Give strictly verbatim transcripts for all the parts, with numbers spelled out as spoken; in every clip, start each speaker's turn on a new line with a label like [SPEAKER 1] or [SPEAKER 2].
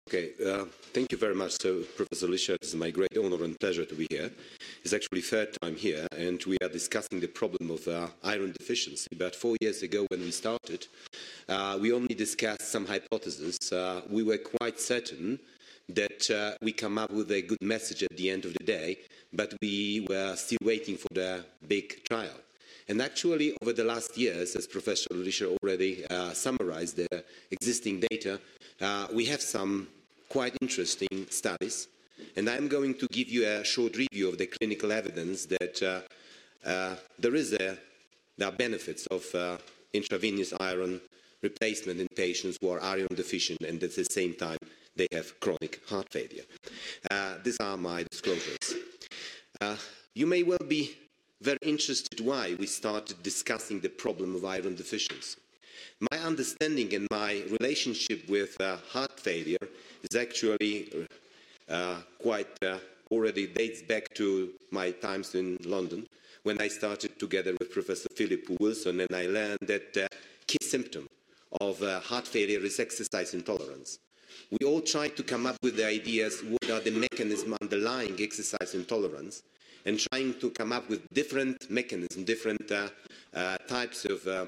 [SPEAKER 1] Okay, uh, thank you very much. So, Professor Lischer, it's my great honor and pleasure to be here. It's actually third time here, and we are discussing the problem of uh, iron deficiency. But four years ago, when we started, uh, we only discussed some hypotheses. Uh, we were quite certain that uh, we come up with a good message at the end of the day, but we were still waiting for the big trial. And actually, over the last years, as Professor Lischer already uh, summarized the existing data, uh, we have some quite interesting studies. And I'm going to give you a short review of the clinical evidence that uh, uh, there is a, there are benefits of uh, intravenous iron replacement in patients who are iron deficient and at the same time they have chronic heart failure. Uh, these are my disclosures. Uh, you may well be very interested why we started discussing the problem of iron deficiency. My understanding and my relationship with uh, heart failure is actually uh, quite uh, already dates back to my times in London when I started together with Professor Philip Wilson, and I learned that the uh, key symptom of uh, heart failure is exercise intolerance. We all try to come up with the ideas what are the mechanisms underlying exercise intolerance, and trying to come up with different mechanisms, different uh, uh, types of uh,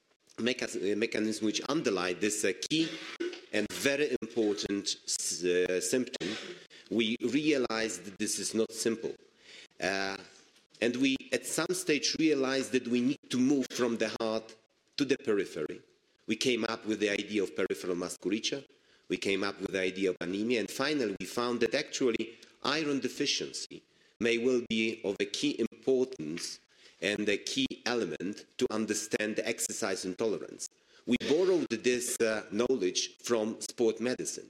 [SPEAKER 1] mecha mechanisms which underlie this uh, key and very important uh, symptom. We realized that this is not simple. Uh, and we, at some stage, realized that we need to move from the heart to the periphery. We came up with the idea of peripheral musculature. We came up with the idea of anemia. And finally, we found that actually iron deficiency may well be of a key importance and a key element to understand the exercise intolerance. We borrowed this uh, knowledge from sport medicine,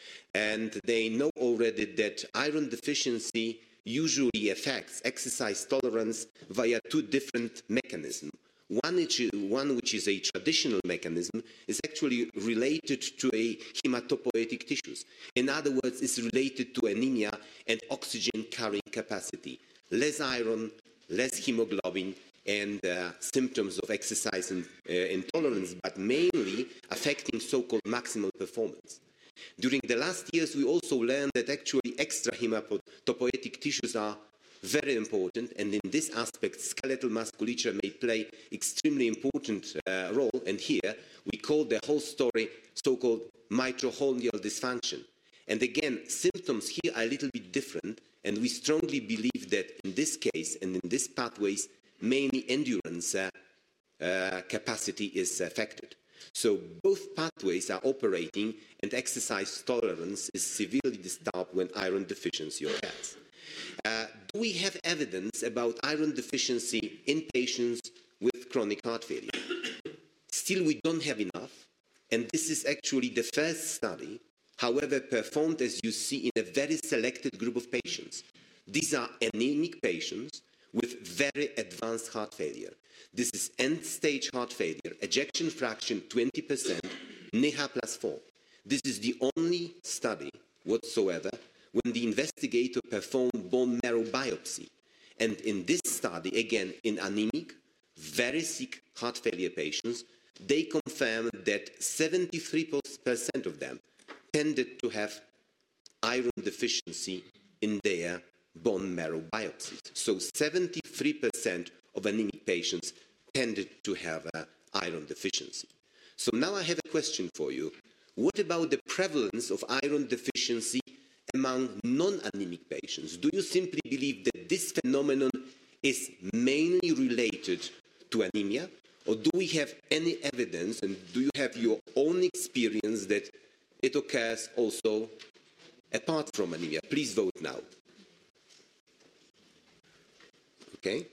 [SPEAKER 1] and they know already that iron deficiency usually affects exercise tolerance via two different mechanisms. One which, is, one which is a traditional mechanism is actually related to a hematopoietic tissues. In other words, it's related to anemia and oxygen carrying capacity. Less iron, less hemoglobin, and uh, symptoms of exercise in, uh, intolerance, but mainly affecting so-called maximal performance. During the last years, we also learned that actually extra hematopoietic tissues are very important, and in this aspect, skeletal musculature may play extremely important uh, role, and here we call the whole story so-called mitochondrial dysfunction. And again, symptoms here are a little bit different, and we strongly believe that in this case and in these pathways, mainly endurance uh, uh, capacity is affected. So both pathways are operating, and exercise tolerance is severely disturbed when iron deficiency occurs. Uh, do we have evidence about iron deficiency in patients with chronic heart failure? Still, we don't have enough, and this is actually the first study, however, performed, as you see, in a very selected group of patients. These are anemic patients with very advanced heart failure. This is end-stage heart failure, ejection fraction twenty percent, N I H A plus four. This is the only study whatsoever when the investigator performed bone marrow biopsy. And in this study, again, in anemic, very sick heart failure patients, they confirmed that seventy-three percent of them tended to have iron deficiency in their bone marrow biopsies. So seventy-three percent of anemic patients tended to have uh, iron deficiency. So now I have a question for you. What about the prevalence of iron deficiency among non-anemic patients? Do you simply believe that this phenomenon is mainly related to anemia? Or do we have any evidence, and do you have your own experience that it occurs also apart from anemia? Please vote now. Okay.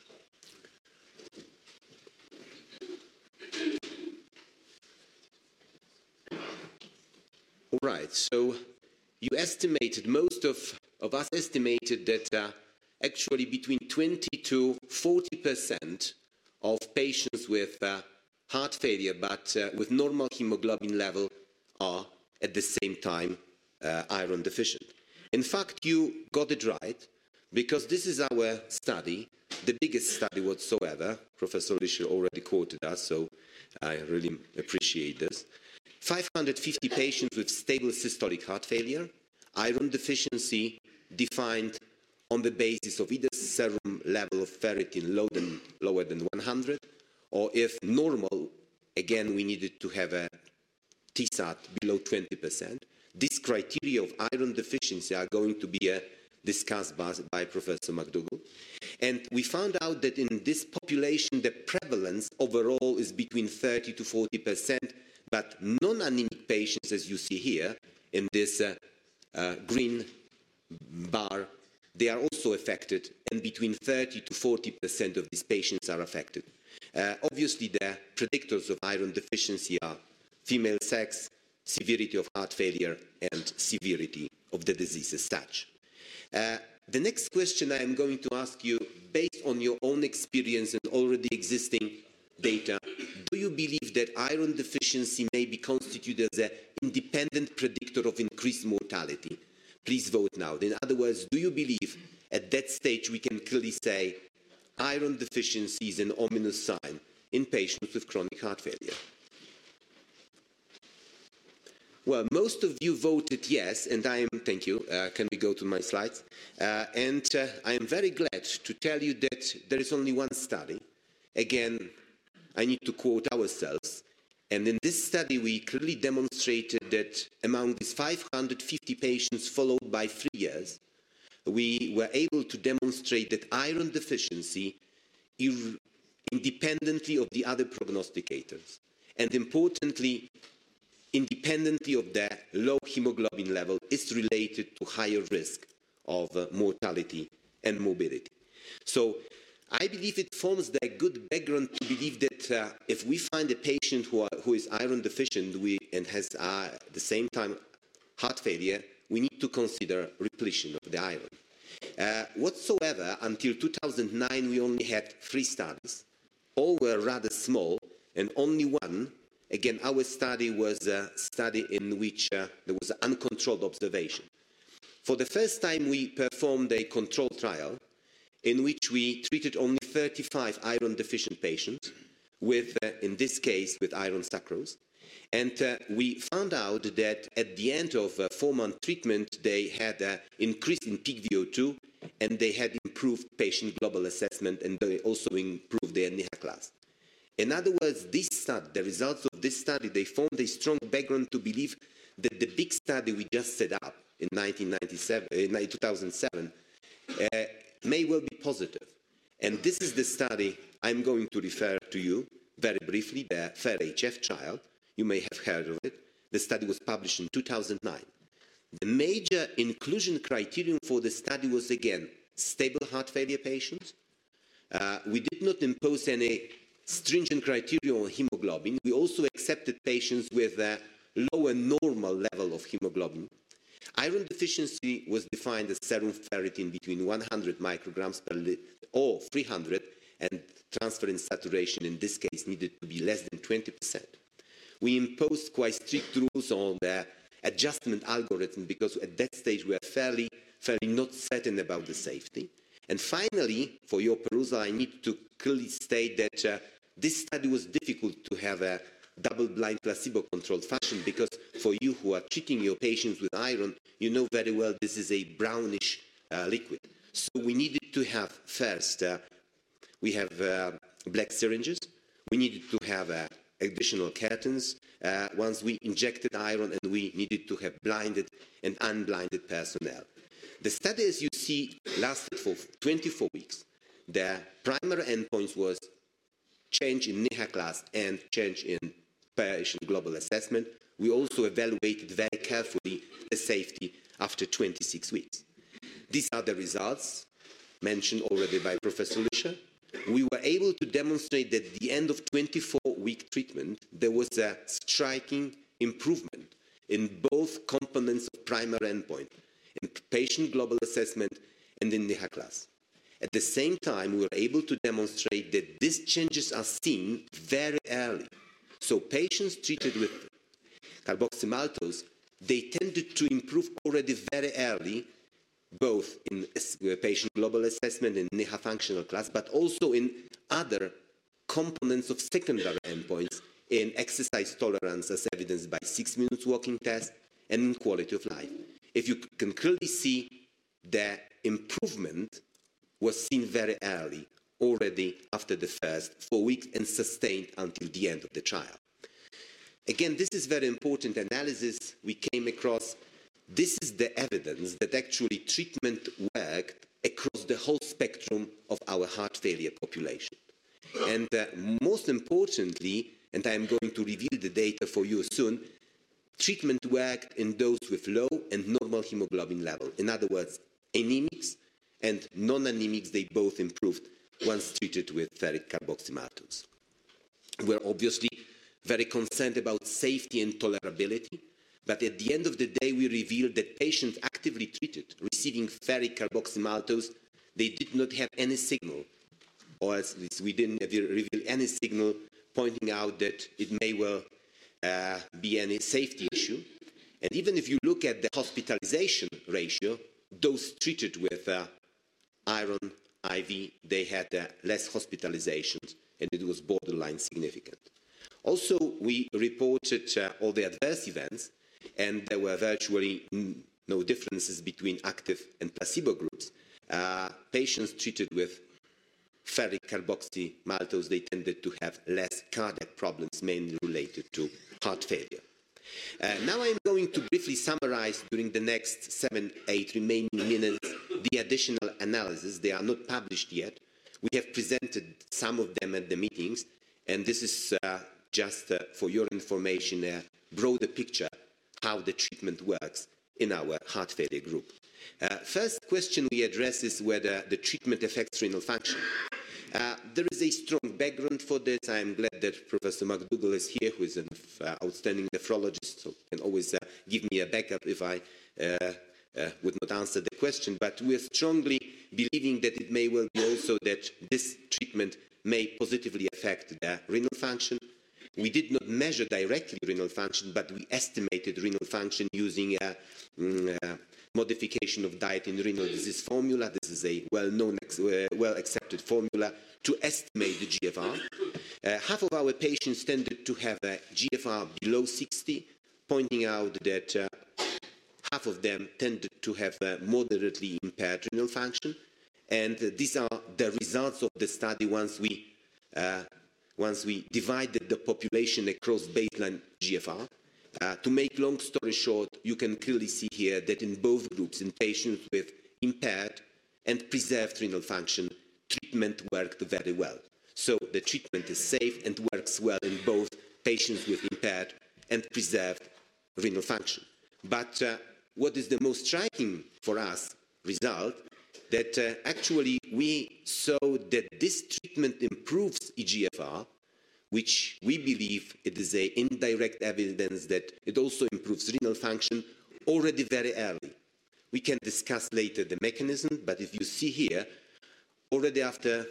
[SPEAKER 1] All right, so you estimated, most of, of us estimated that uh, actually between twenty to forty percent of patients with uh, heart failure but uh, with normal hemoglobin level are at the same time uh, iron deficient. In fact, you got it right, because this is our study, the biggest study whatsoever. Professor Lischer already quoted us, so I really appreciate this. five hundred fifty patients with stable systolic heart failure, iron deficiency defined on the basis of either serum level of ferritin low than, lower than one hundred, or if normal, again, we needed to have a T SAT below twenty percent. These criteria of iron deficiency are going to be uh, discussed by, by Professor McDougall. And we found out that in this population, the prevalence overall is between thirty to forty percent, but non-anemic patients, as you see here in this uh, uh, green bar, they are also affected, and between thirty to forty percent of these patients are affected. Uh, obviously, the predictors of iron deficiency are female sex, severity of heart failure, and severity of the disease as such. Uh, the next question I am going to ask you, based on your own experience and already existing data, do you believe that iron deficiency may be constituted as an independent predictor of increased mortality? Please vote now. In other words, do you believe at that stage we can clearly say iron deficiency is an ominous sign in patients with chronic heart failure? Well, most of you voted yes, and I am, thank you, uh, can we go to my slides? Uh, and uh, I am very glad to tell you that there is only one study. Again, I need to quote ourselves. And in this study, we clearly demonstrated that among these five hundred fifty patients followed by three years, we were able to demonstrate that iron deficiency, independently of the other prognosticators, and importantly, independently of the low hemoglobin level, is related to higher risk of uh, mortality and morbidity. So I believe it forms the good background to believe that uh, if we find a patient who, are, who is iron deficient we, and has uh, at the same time heart failure, we need to consider repletion of the iron. Uh, whatsoever, until two thousand nine, we only had three studies. All were rather small, and only one, again, our study was a study in which uh, there was uncontrolled observation. For the first time, we performed a controlled trial in which we treated only thirty-five iron-deficient patients with, uh, in this case, with iron sucrose. And uh, we found out that at the end of a four-month treatment, they had an increase in peak V O two, and they had improved patient global assessment, and they also improved their N I H A class. In other words, this study, the results of this study, they formed a strong background to believe that the big study we just set up in nineteen ninety-seven, in two thousand seven uh, may well be positive. And this is the study I'm going to refer to you very briefly, the FAIR-H F trial. You may have heard of it. The study was published in two thousand nine. The major inclusion criterion for the study was, again, stable heart failure patients. Uh, we did not impose any stringent criteria on hemoglobin. We also accepted patients with a lower normal level of hemoglobin. Iron deficiency was defined as serum ferritin between one hundred micrograms per liter or three hundred, and transferrin saturation in this case needed to be less than twenty percent. We imposed quite strict rules on the adjustment algorithm because at that stage we were fairly, fairly not certain about the safety. And finally, for your perusal, I need to clearly state that uh, this study was difficult to have a double-blind placebo-controlled fashion because for you who are treating your patients with iron, you know very well this is a brownish uh, liquid. So we needed to have first, uh, we have uh, black syringes, we needed to have uh, additional curtains uh, once we injected iron, and we needed to have blinded and unblinded personnel. The study, as you see, lasted for twenty-four weeks. The primary endpoints was change in N I H A class and change in patient global assessment. We also evaluated very carefully the safety after twenty-six weeks. These are the results mentioned already by Professor Lischer. We were able to demonstrate that at the end of twenty-four week treatment, there was a striking improvement in both components of primary endpoint, in patient global assessment and in N I H A class. At the same time, we were able to demonstrate that these changes are seen very early. So patients treated with carboxymaltose, they tended to improve already very early, both in patient global assessment and N I H A functional class, but also in other components of secondary endpoints in exercise tolerance as evidenced by six minutes walking test, and in quality of life. If you can clearly see the improvement was seen very early, already after the first four weeks and sustained until the end of the trial. Again, this is very important analysis we came across. This is the evidence that actually treatment worked across the whole spectrum of our heart failure population. And uh, most importantly, and I am going to reveal the data for you soon, treatment worked in those with low and normal hemoglobin level. In other words, anemics and non-anemics, they both improved once treated with ferric carboxymaltose. We're obviously very concerned about safety and tolerability, but at the end of the day, we revealed that patients actively treated, receiving ferric carboxymaltose, they did not have any signal, or at least we didn't reveal any signal pointing out that it may well uh, be any safety issue. And even if you look at the hospitalization ratio, those treated with uh, iron I V, they had uh, less hospitalizations, and it was borderline significant. Also, we reported uh, all the adverse events, and there were virtually no differences between active and placebo groups. Uh, patients treated with ferric carboxymaltose, they tended to have less cardiac problems, mainly related to heart failure. Uh, now I'm going to briefly summarize during the next seven, eight remaining minutes the additional analysis. They are not published yet. We have presented some of them at the meetings, and this is uh, just uh, for your information, a broader picture how the treatment works in our heart failure group. Uh, first question we address is whether the treatment affects renal function. Uh, there is a strong background for this. I am glad that Professor McDougall is here, who is an uh, outstanding nephrologist, so can always uh, give me a backup if I uh, uh, would not answer the question. But we are strongly believing that it may well be also that this treatment may positively affect the renal function. We did not measure directly renal function, but we estimated renal function using a mm, uh, modification of diet in renal disease formula. This is a well-known, uh, well-accepted formula to estimate the G F R. Uh, half of our patients tended to have a G F R below sixty, pointing out that uh, half of them tended to have uh, moderately impaired renal function. And uh, these are the results of the study once we, uh, once we divided the population across baseline G F R. Uh, to make long story short, you can clearly see here that in both groups, in patients with impaired and preserved renal function, treatment worked very well. So the treatment is safe and works well in both patients with impaired and preserved renal function. But uh, what is the most striking for us result, that uh, actually we saw that this treatment improves E G F R, which we believe it is a indirect evidence that it also improves renal function already very early. We can discuss later the mechanism, but if you see here, already after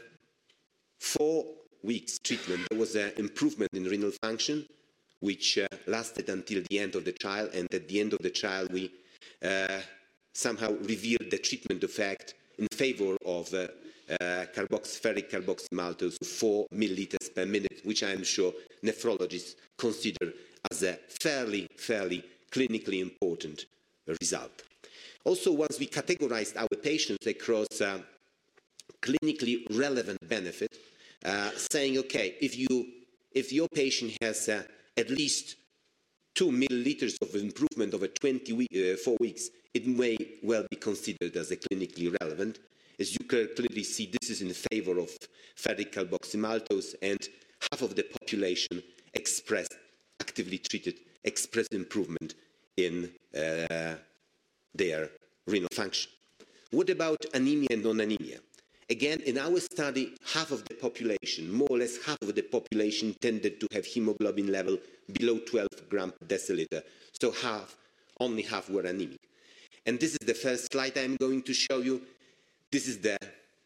[SPEAKER 1] four weeks treatment, there was an improvement in renal function, which uh, lasted until the end of the trial, and at the end of the trial, we uh, somehow revealed the treatment effect in favor of uh, Uh, carbox, ferric carboxymaltose, four milliliters per minute, which I am sure nephrologists consider as a fairly, fairly clinically important result. Also, once we categorized our patients across uh, clinically relevant benefit, uh, saying, okay, if you, if your patient has uh, at least two milliliters of improvement over twenty-four weeks, it may well be considered as a clinically relevant. As you can clearly see, this is in favor of ferric carboxymaltose, and half of the population expressed, actively treated, expressed improvement in uh, their renal function. What about anemia and non-anemia? Again, in our study, half of the population, more or less half of the population, tended to have hemoglobin level below twelve grams per deciliter. So half, only half were anemic. And this is the first slide I'm going to show you. This is the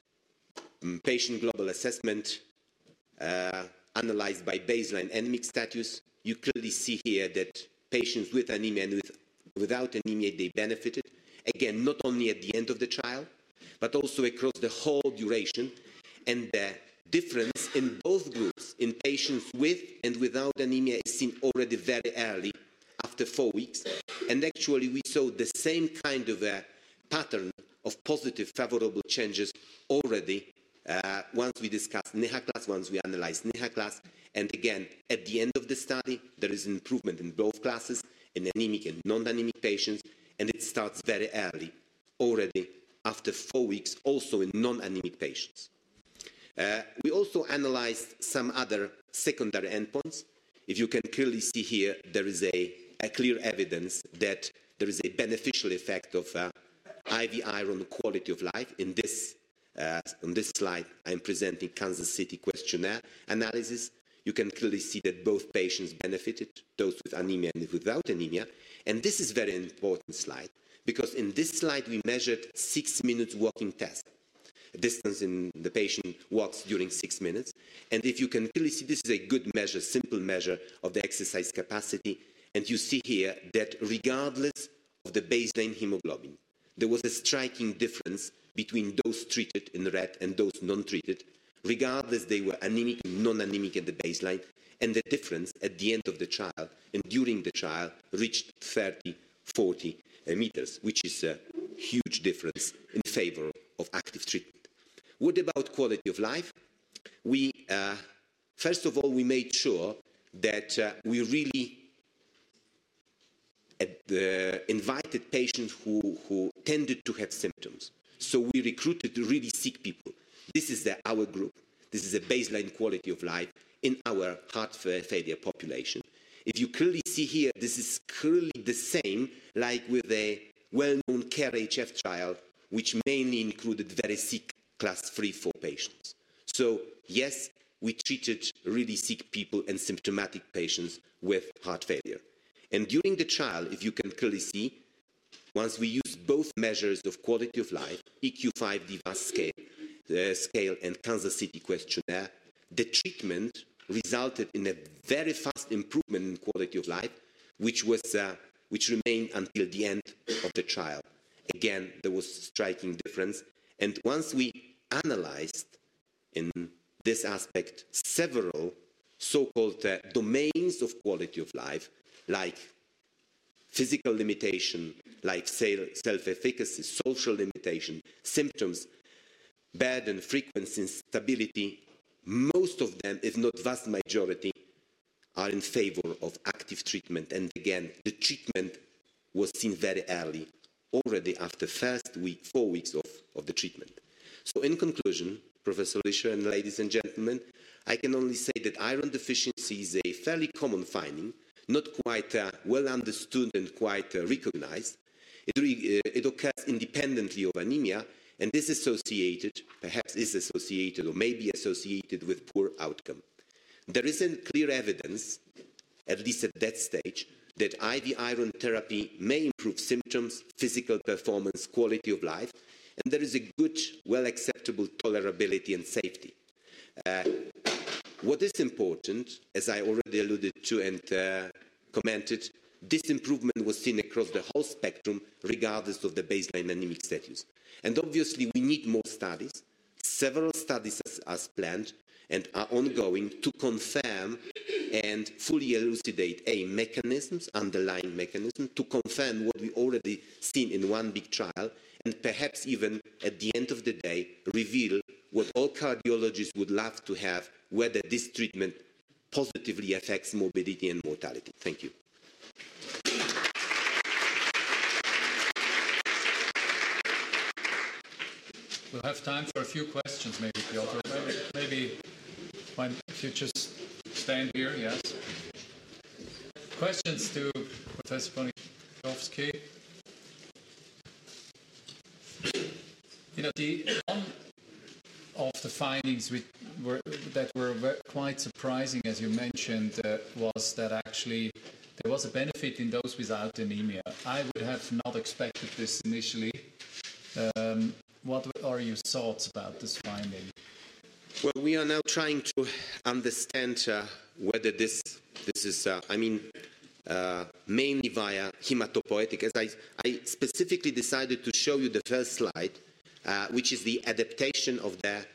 [SPEAKER 1] um, patient global assessment uh, analyzed by baseline anemic status. You clearly see here that patients with anemia and with, without anemia, they benefited. Again, not only at the end of the trial, but also across the whole duration. And the difference in both groups, in patients with and without anemia, is seen already very early, after four weeks. And actually, we saw the same kind of a pattern of positive, favorable changes already uh, once we discussed N I H A class, once we analyzed N I H A class. And again, at the end of the study, there is an improvement in both classes, in anemic and non-anemic patients, and it starts very early, already after four weeks, also in non-anemic patients. Uh, we also analyzed some other secondary endpoints. If you can clearly see here, there is a, a clear evidence that there is a beneficial effect of uh, I V iron quality of life. In this, uh, on this slide, I'm presenting Kansas City questionnaire analysis. You can clearly see that both patients benefited, those with anemia and without anemia. And this is a very important slide, because in this slide we measured six minutes walking test. Distance in the patient walks during six minutes. And if you can clearly see, this is a good measure, simple measure of the exercise capacity. And you see here that regardless of the baseline hemoglobin, there was a striking difference between those treated in red and those non-treated, regardless they were anemic, non-anemic at the baseline. And the difference at the end of the trial and during the trial reached thirty, forty meters, which is a huge difference in favor of active treatment. What about quality of life? We, uh, first of all, we made sure that uh, we really uh, invited patients who, who tended to have symptoms. So we recruited really sick people. This is the, our group. This is a baseline quality of life in our heart failure population. If you clearly see here, this is clearly the same like with a well-known CARE H F trial, which mainly included very sick class three, four patients. So yes, we treated really sick people and symptomatic patients with heart failure. And during the trial, if you can clearly see, once we used both measures of quality of life, E Q five D V A S scale, uh, scale and Kansas City questionnaire, the treatment resulted in a very fast improvement in quality of life, which was uh, which remained until the end of the trial. Again, there was a striking difference. And once we analyzed in this aspect several so-called uh, domains of quality of life, like physical limitation, like self-efficacy, social limitation, symptoms, burden, frequency, stability, most of them, if not vast majority, are in favor of active treatment. And again, the treatment was seen very early, already after first week, four weeks of, of the treatment. So in conclusion, Professor Lischer and ladies and gentlemen, I can only say that iron deficiency is a fairly common finding, not quite uh, well understood and quite uh, recognized. It, re uh, it occurs independently of anemia, and is associated, perhaps is associated or may be associated with poor outcome. There isn't clear evidence, at least at that stage, that I V iron therapy may improve symptoms, physical performance, quality of life, and there is a good, well-acceptable tolerability and safety. Uh, what is important, as I already alluded to and uh, commented, this improvement was seen across the whole spectrum, regardless of the baseline anemic status. And obviously, we need more studies. Several studies are planned and are ongoing to confirm and fully elucidate a mechanisms, underlying mechanism, to confirm what we already seen in one big trial, and perhaps even at the end of the day reveal what all cardiologists would love to have, whether this treatment positively affects morbidity and mortality. Thank you.
[SPEAKER 2] We'll have time for a few questions, maybe, Piotr. Maybe, maybe when, if you just stand here, yes. Questions to Professor Poniatowski? You know, the one of the findings we were, that were quite surprising, as you mentioned, uh, was that actually there was a benefit in those without anemia. I would have not expected this initially. Um, what are your thoughts about this finding?
[SPEAKER 1] Well, we are now trying to understand uh, whether this, this is, uh, I mean, uh, mainly via hematopoietic. As I, I specifically decided to show you the first slide, Uh, which is the adaptation of the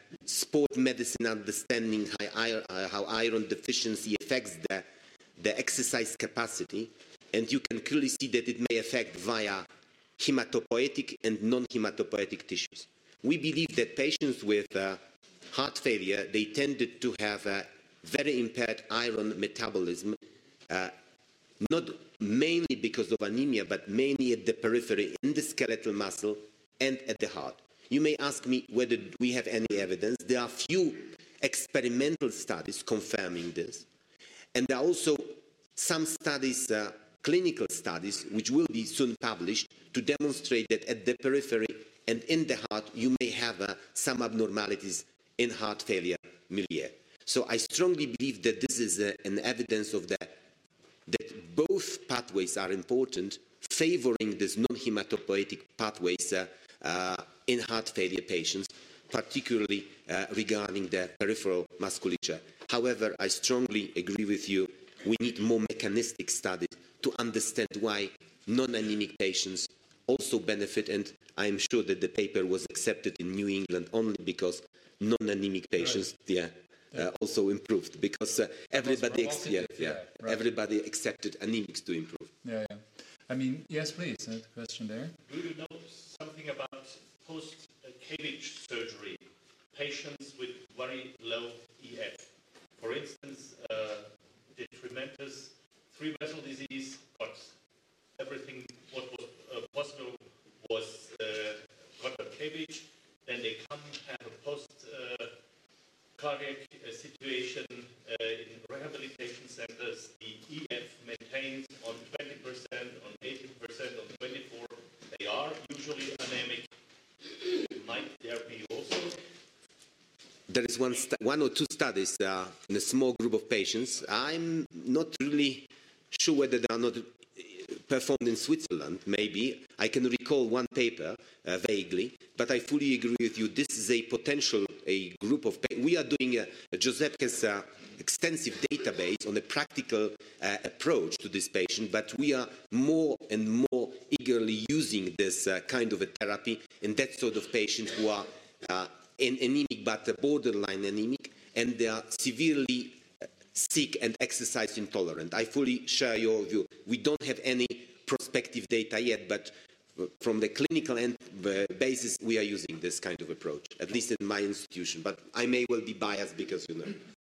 [SPEAKER 1] sport medicine understanding how, uh, how iron deficiency affects the, the exercise capacity, and you can clearly see that it may affect via hematopoietic and non-hematopoietic tissues. We believe that patients with uh, heart failure, they tended to have a very impaired iron metabolism, uh, not mainly because of anemia, but mainly at the periphery, in the skeletal muscle and at the heart. You may ask me whether we have any evidence. There are few experimental studies confirming this. And there are also some studies, uh, clinical studies, which will be soon published to demonstrate that at the periphery and in the heart, you may have uh, some abnormalities in heart failure milieu. So I strongly believe that this is uh, an evidence of that, that both pathways are important, favoring these non-hematopoietic pathways uh, uh, in heart failure patients, particularly uh, regarding the peripheral musculature. However, I strongly agree with you, we need more mechanistic studies to understand why non-anemic patients also benefit, and I am sure that the paper was accepted in New England only because non-anemic patients right. yeah, uh, also improved, because uh, everybody, ex yeah, yeah, right. everybody accepted anemics to improve.
[SPEAKER 2] Yeah, yeah. I mean, yes, please, a question there.
[SPEAKER 3] Do you know something about post-Cavich surgery, patients with very low E F? For instance, uh, detrimentus three-vessel disease, but everything what was uh, possible was uh, got a Cavich, then they come have a post-cardiac uh, uh, situation uh, in rehabilitation centers. The E F maintains on twenty percent, on eighteen percent, on twenty-four. They are usually anemic. Might there be also?
[SPEAKER 1] There is one, one or two studies uh, in a small group of patients. I'm not really sure whether they are not performed in Switzerland, maybe. I can recall one paper uh, vaguely, but I fully agree with you. This is a potential, a group of patients. We are doing, a, a Giuseppe has uh, extensive database on a practical uh, approach to this patient, but we are more and more eagerly using this uh, kind of a therapy in that sort of patients who are uh, in anemic but borderline anemic, and they are severely sick and exercise intolerant. I fully share your view. We don't have any prospective data yet, but from the clinical end, uh, basis, we are using this kind of approach, at least in my institution. But I may well be biased because, you know.